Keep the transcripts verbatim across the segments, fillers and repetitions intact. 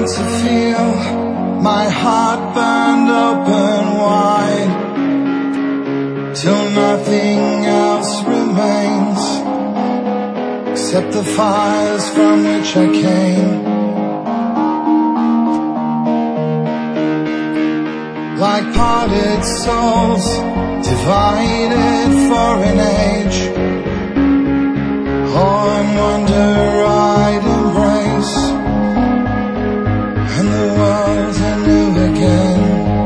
to feel my heart burned open wide, till nothing else remains except the fires from which I came. Like parted souls, divided for an age, awe and wonder I'd embrace, and the world anew again.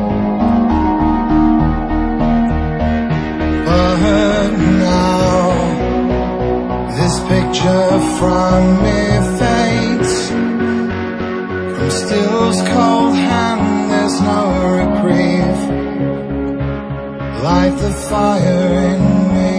But now this picture from me fades, from still's cold hand there's no reprieve. Light the fire in me.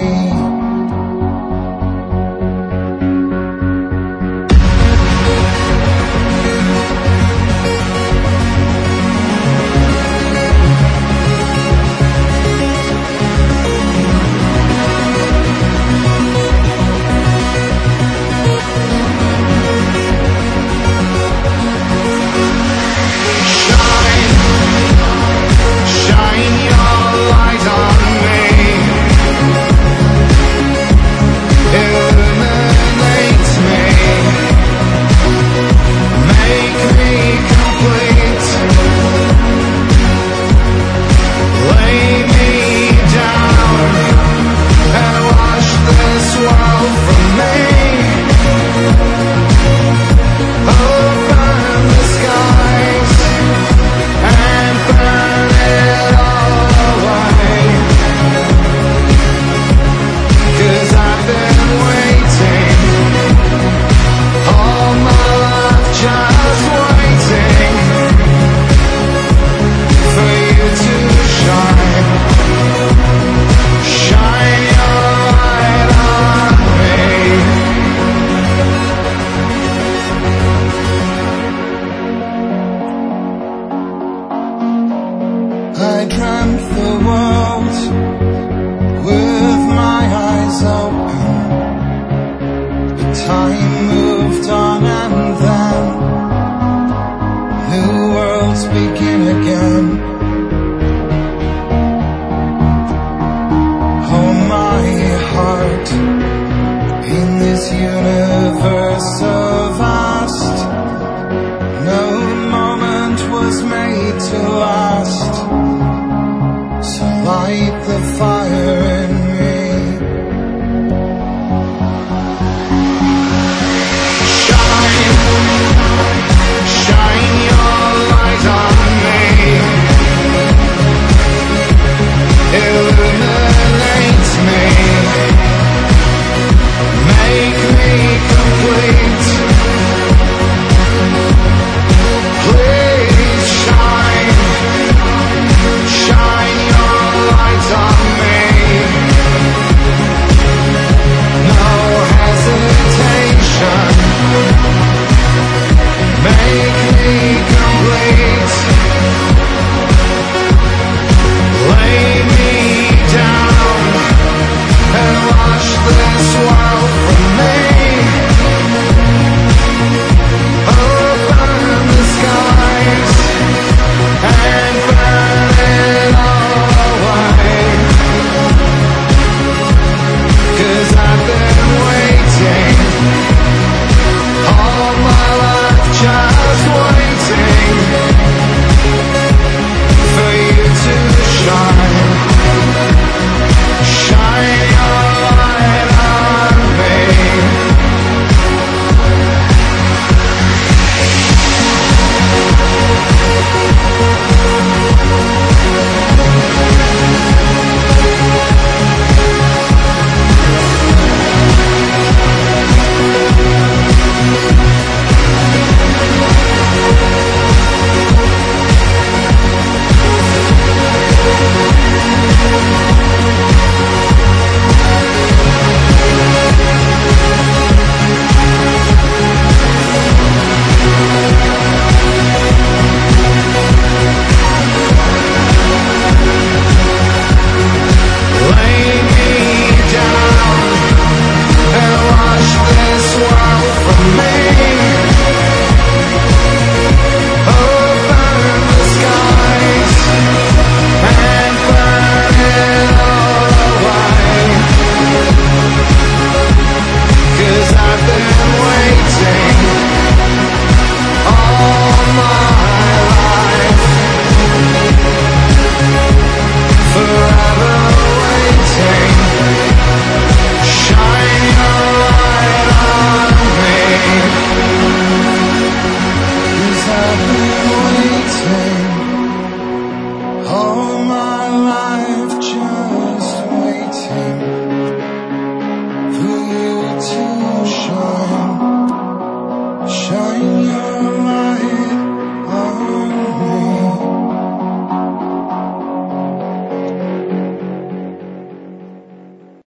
I dreamt the world with my eyes open, but time moved on and then new worlds begin again. Oh my heart, in this universe so vast, no moment was made to last. So light the fire